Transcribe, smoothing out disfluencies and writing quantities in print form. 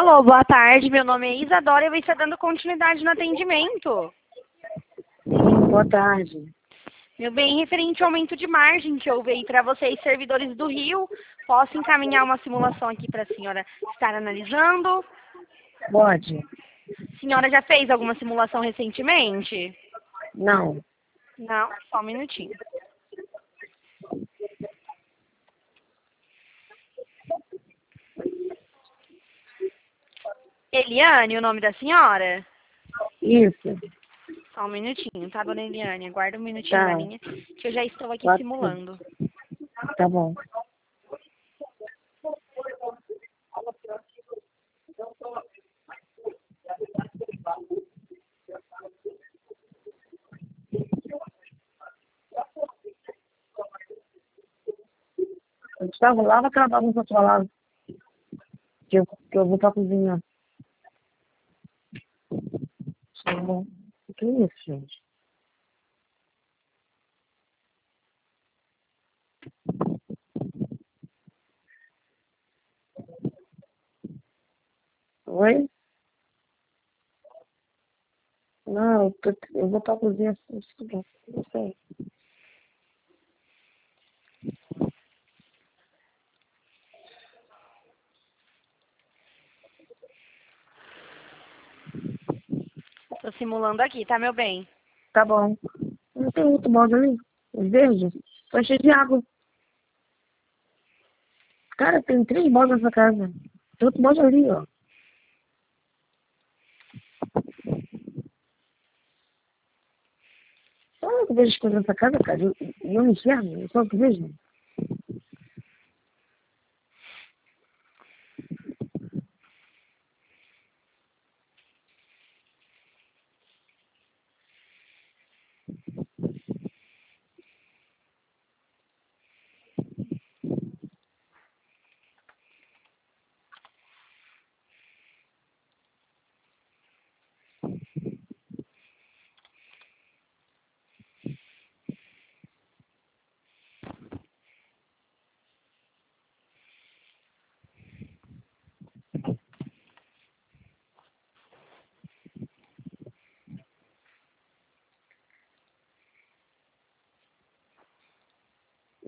Alô, boa tarde. Meu nome é Isadora e eu vou estar dando continuidade no atendimento. Sim, boa tarde. Meu bem, referente ao aumento de margem que houve aí para vocês, servidores do Rio, posso encaminhar uma simulação aqui para a senhora estar analisando? Pode? A senhora já fez alguma simulação recentemente? Não. Não? Só um minutinho. Eliane, o nome da senhora? Isso. Só um minutinho, tá, dona Eliane? Aguarda um minutinho Tá. na linha, que eu já estou aqui Pode ser. simulando. Tá bom. Gustavo, lava aquela bagunça pra lá, que eu vou pra cozinha. Tá bom. O que é isso, gente? Oi? Não, eu vou pra cozinha. Não sei. Tô simulando aqui, tá, meu bem? Tá bom. Não tem outro balde ali? Os verdes? Tá cheio de água. Cara, tem 3 baldes nessa casa. Tem outro balde ali, ó. Olha que eu vejo as coisas nessa casa, cara. E eu não enxergo. Eu só que vejo.